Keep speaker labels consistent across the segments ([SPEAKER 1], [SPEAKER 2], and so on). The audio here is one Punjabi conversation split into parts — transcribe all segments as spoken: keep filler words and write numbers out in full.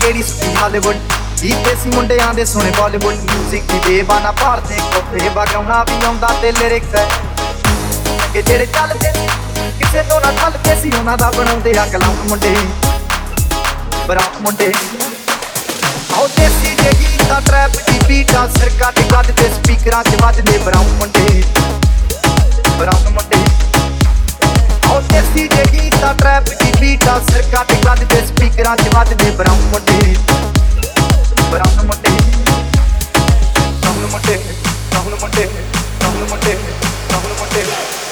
[SPEAKER 1] ਕਿਹੜੀ ਸੁਣੀ ਹਾਲੀਵੁੱਡ ਜੀ ਦੇਸੀ ਮੁੰਡਿਆਂ ਦੇ ਸੁਣੇ ਬਾਲੀਵੁੱਡ ਮਿਊਜ਼ਿਕ ਦੀ ਬੇਬਾਨਾ ਭਾਰਤੇ ਕੋਠੇ ਵਗਾਉਣਾ ਵੀ ਆਉਂਦਾ ਤੇ ਲਿਰਿਕਸ ਹੈ ਕਿ ਜਿਹੜੇ ਚੱਲਦੇ ਕਿਸੇ ਤੋਂ ਨਾ ਚੱਲਦੇ ਸੀ ਉਹਨਾਂ ਦਾ ਬਣਾਉਂਦੇ ਆ ਕਲਾਮ ਮੁੰਡੇ ਬਰਾਤ ਮੁੰਡੇ ਆਓ ਦੇਸੀ ਜੇ ਗੀਤਾਂ ਟਰੈਪ ਦੀ ਬੀਟਾਂ ਸਿਰ ਕੱਟ ਕੱਟ ਤੇ ਸਪੀਕਰਾਂ 'ਚ ਵੱਜਦੇ ਬਰਾਤ ਮੁੰਡੇ ਬਰਾਤ ਮੁੰਡੇ ਆਓ ਦੇਸੀ ਜੇ ਗੀਤਾਂ ਟਰੈਪ ਦੀ ਬੀਟਾਂ ਸਿਰ ਕੱਟ ਕੱਟ ਤੇ ਸਪੀਕਰਾਂ 'ਚ ਵੱਜਦੇ ਬਰਾਤ ਮੁੰਡੇ ਬਰਾਤ ਮੁੰਡੇ ਰਾਹੁਲ ਮੁੰਡੇ ਰਾਹੁਲ ਮੁੰਡੇ ਰਾਹੁਲ ਮੁੰਡੇ ਰਾਹੁਲ ਮੁੰਡੇ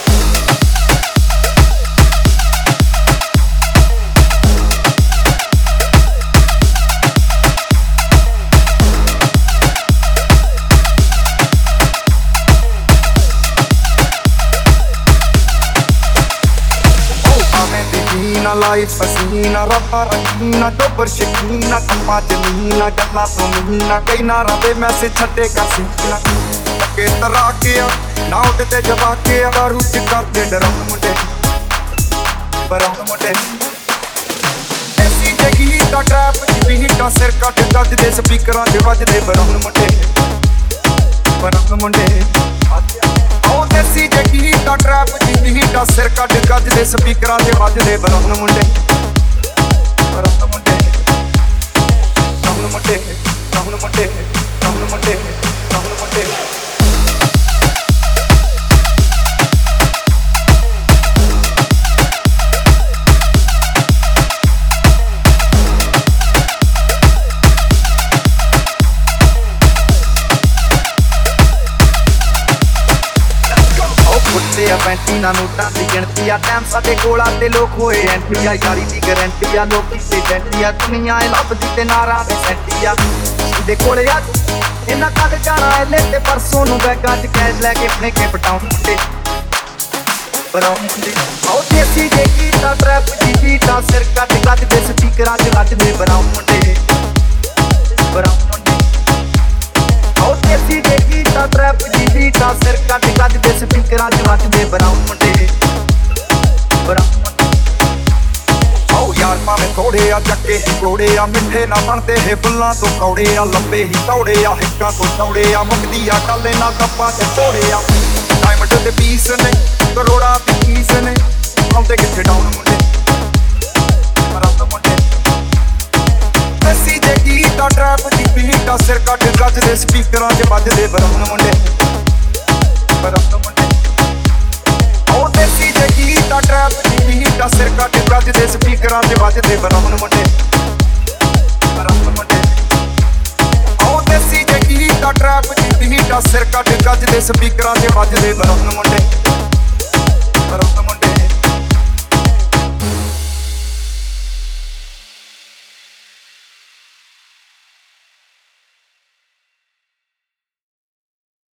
[SPEAKER 1] ਨਾ ਲਾਈਫ ਫਸੀਨਾ ਰੱਬਾ ਰਹੀਨਾ ਟੋਬਰ ਸ਼ਕੀਨਾ ਕੰਮਾਂ ਚ ਮਹੀਨਾ ਗੱਲਾਂ ਤੋਂ ਮਹੀਨਾ ਕਈ ਨਾਰਾਂ ਦੇ ਮੈਸੇਜ ਛੱਡੇ ਕਰ ਸੀਨਾ ਟੱਕੇ ਤਰਾ ਕੇ ਨਾ ਉੱਡਦੇ ਜਵਾ ਕੇ ਦਾਰੂ ਚ ਕਰਦੇ ਡਰਾਉਣ ਮੁੰਡੇ ਬਰਾਉਣ ਮੁੰਡੇ ਐਸੀ ਜਗੀ ਦਾ ਟਰੈਪ ਦੀ ਬੀਟਾਂ ਸਿਰ ਕੱਟ ਕੱਟਦੇ ਸਪੀਕਰਾਂ 'ਚ ਵੱਜਦੇ ਬਰਾਉਣ ਮੁੰਡੇ ਬਰਾਉਣ ਮੁੰਡੇ ਆਓ ਦੇਸੀ ਜਗੀ ਦਾ ਟਰੈਪ ਦੀ ਬੀਟਾਂ ਸਿਰ ਕੱਟ ਕੱਟਦੇ ਸਪੀਕਰਾਂ 'ਚ ਵੱਜਦੇ ਬਰਾਉਣ ਮੁੰਡੇ ਬਰਾਉਣ ਮੁੰਡੇ ਰਾਹੁਲ ਮੁੰਡੇ ਰਾਹੁਲ ਮੁੰਡੇ ਰਾਹੁਲ ਮੁੰਡੇ ਰਾਹੁਲ ਮੁੰਡੇ ਪੈਂਤੀ ਨਾ ਨੋਟਾਂ ਦੀ ਗਿਣਤੀ ਆ ਟਾਈਮ ਸਾਡੇ ਕੋਲ ਆ ਤੇ ਲੋਕ ਹੋਏ ਐਂਟੀ ਆ ਯਾਰੀ ਦੀ ਗਰੰਟੀ ਆ ਲੋਕੀ ਤੇ ਜੈਂਟੀ ਆ ਦੁਨੀਆ ਇਹ ਲੱਭਦੀ ਤੇ ਨਾਰਾਂ ਦੀ ਸੈਂਟੀ ਆ ਦੇ ਕੋਲੇ ਆ ਇਹਨਾਂ ਕੱਢ ਜਾਣਾ ਐਲੇ ਤੇ ਪਰਸੋਂ ਨੂੰ ਬੈਗਾਂ 'ਚ ਕੈਸ਼ ਲੈ ਕੇ ਆਪਣੇ ਕੇ ਪਟਾਉਣ ਮੁੰਡੇ ਬਰਾਉਣ ਮੁੰਡੇ ਆਓ ਦੇਸੀ ਜੇ ਗੀਤਾਂ ਟਰੈਪ ਦੀ ਬੀਟਾਂ ਸਿਰ ਕੱਟ ਕੱਟ ਦੇ ਸਪੀਕਰਾਂ 'ਚ ਵੱਜਦੇ ਬਰਾਉਣ ਮੁੰਡੇ ਬਰਾਉਣ ਮੁੰਡੇ ਆਓ ਦੇਸੀ ਜੇ ਗੀਤਾਂ ਟਰੈਪ ਦੀ ਬੀਟਾਂ ਸਿਰ ਕੱਟ ਕੱਟ ਦੇ ਸਪੀਕਰਾਂ 'ਚ ਵੱਜਦੇ ਬਰਾਉਣ ਮੁੰਡੇ ਬਰਾਉਣ ਮੁੰਡੇ ਆਓ ਯਾਰ ਭਾਵੇਂ ਥੋੜੇ ਆ ਚੱਕੇ ਕੋੜੇ ਆ ਮਿੱਠੇ ਨਾ ਬਣਦੇ ਇਹ ਫੁੱਲਾਂ ਤੋਂ ਕੌੜੇ ਆ ਲੰਬੇ ਹੀ ਤੌੜੇ ਆ ਹਿੱਕਾਂ ਤੋਂ ਤੌੜੇ ਆ ਮੁੱਕਦੀ ਆ ਟਾਲੇ ਨਾ ਕੱਪਾਂ 'ਚ ਤੋੜੇ ਆ ਡਾਇਮੰਡ ਦੇ ਪੀਸ ਨੇ ਕਰੋੜਾਂ ਦੀ ਕੀਸ ਨੇ ਆਉਂਦੇ ਕਿੱਥੇ ਡਾਊਨ ਮੁੰਡੇ ਬਰਾਉਣ ਮੁੰਡੇ ਦੇਸੀ ਜੇ ਗੀਤਾਂ ਟਰੈਪ ਦੀ ਬੀਟਾਂ ਸਿਰ ਕੱਟ ਕੱਟਦੇ ਸਪੀਕਰਾਂ 'ਚ ਵੱਜਦੇ ਬਰਾਉਣ ਮੁੰਡੇ ਬਰਾਉਣ ਮੁੰਡੇ ਆਓ ਦੇਸੀ ਜੇ ਗੀਤਾਂ ਟਰੈਪ ਦੀ ਬੀਟਾਂ ਸਿਰ ਕੱਟ ਕੱਟਦੇ ਸਪੀਕਰਾਂ 'ਚ ਵੱਜਦੇ ਬਰਾਉਣ ਮੁੰਡੇ ਬਰਾਉਣ ਮੁੰਡੇ ਆਓ ਦੇਸੀ ਜੇ ਗੀਤਾਂ ਟਰੈਪ ਦੀ ਬੀਟਾਂ ਸਿਰ ਕੱਟ ਕੱਟਦੇ ਸਪੀਕਰਾਂ 'ਚ ਵੱਜਦੇ ਬਰਾਉਣ ਮੁੰਡੇ